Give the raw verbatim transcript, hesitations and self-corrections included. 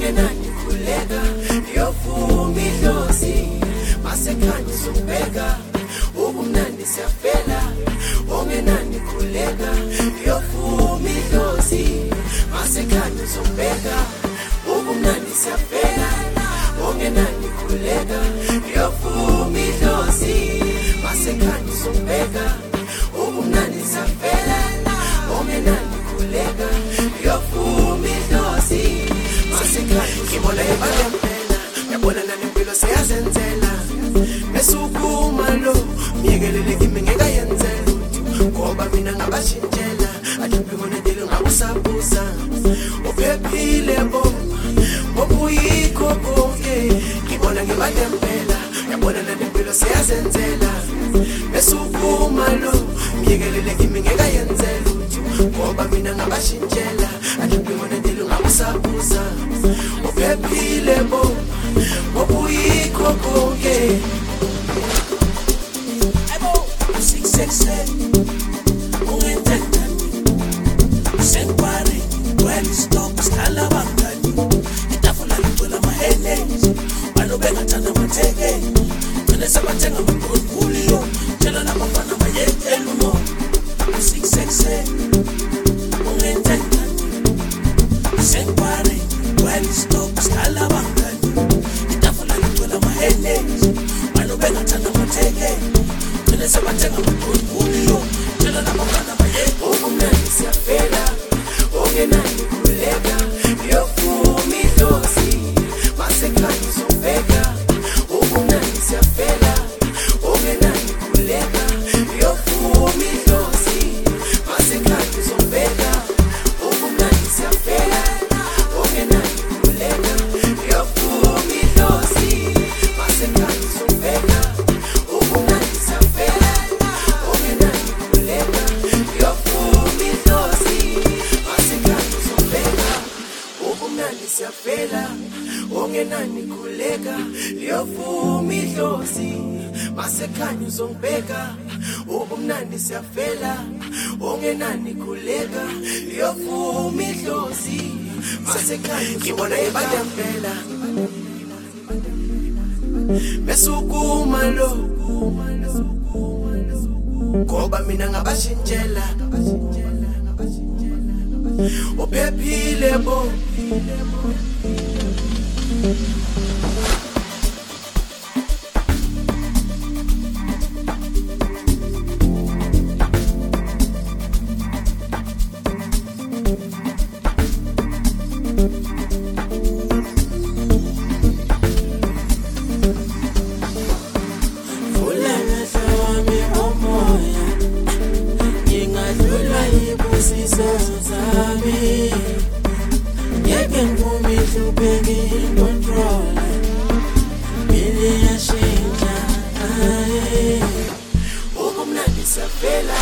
ongenani khuleka yovuma idlozi masekhanya uzobheka ubumnandi siyafela ongenani khuleka yovuma idlozi masekhanya uzobheka ubumnandi siyafela ongenani khuleka yovuma idlozi masekhanya uzobheka ubumnandi siyafela ongenani khuleka yovuma idlozi masekhanya ngibona ebantempela yabona nanempilo seyazenzela mesukuma lo miyekelele kimi ngekayenzela ngoba mina ngabashintshela athimphekona ngabusabusa uphephile bo ngobuyikho konke ngibona ngebantempela yabona nanempilo seyazenzela mesukuma lo miyekelele kimi ngekayenzela ngoba mina ngabashintshela athimphekona ngabusabusa uphephile bo ngobuyikho konke siyafela ongenani khuleka liyovuma idlozi masekhanya uzongibheka ubumnandi siyafela ongenani khuleka liyovuma idlozi masekhanya ngibona ebantempela mesukuma lo ngoba mina ngabashintshela uphephile bo ubumnandi siyafela